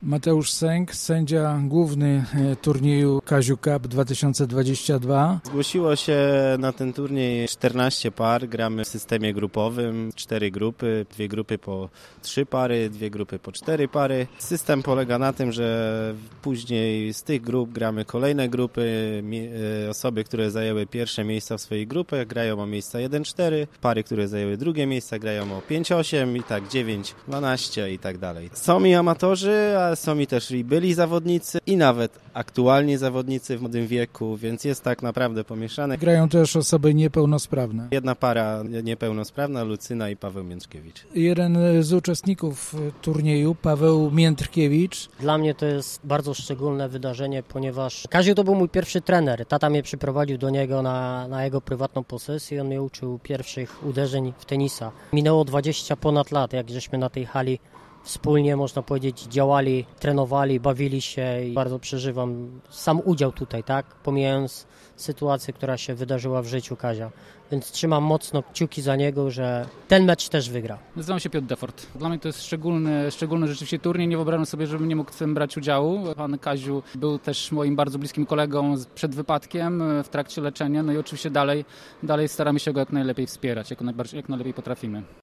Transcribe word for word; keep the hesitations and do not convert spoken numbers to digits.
Mateusz Sęk, sędzia główny turnieju Kaziu Cup dwa tysiące dwadzieścia dwa. Zgłosiło się na ten turniej czternaście par, gramy w systemie grupowym, cztery grupy, dwie grupy po trzy pary, dwie grupy po cztery pary. System polega na tym, że później z tych grup gramy kolejne grupy, osoby, które zajęły pierwsze miejsca w swojej grupie grają o miejsca jeden cztery, pary, które zajęły drugie miejsca grają o pięć osiem i tak dziewięć dwanaście i tak dalej. Są i amatorzy, a są i też i byli zawodnicy i nawet aktualni zawodnicy w młodym wieku, więc jest tak naprawdę pomieszane. Grają też osoby niepełnosprawne. Jedna para niepełnosprawna, Lucyna i Paweł Międrzkiewicz. Jeden z uczestników turnieju, Paweł Międrzkiewicz. Dla mnie to jest bardzo szczególne wydarzenie, ponieważ Kaziu to był mój pierwszy trener. Tata mnie przyprowadził do niego na, na jego prywatną posesję. On mnie uczył pierwszych uderzeń w tenisa. Minęło dwadzieścia ponad lat, jak żeśmy na tej hali wspólnie, można powiedzieć, działali, trenowali, bawili się i bardzo przeżywam sam udział tutaj, tak? Pomijając sytuację, która się wydarzyła w życiu Kazia. Więc trzymam mocno kciuki za niego, że ten mecz też wygra. Nazywam się Piotr Defort. Dla mnie to jest szczególny, szczególny rzeczywiście turniej. Nie wyobrażam sobie, żebym nie mógł w tym brać udziału. Pan Kaziu był też moim bardzo bliskim kolegą przed wypadkiem, w trakcie leczenia. No i oczywiście dalej, dalej staramy się go jak najlepiej wspierać, jak najbardziej, jak najlepiej potrafimy.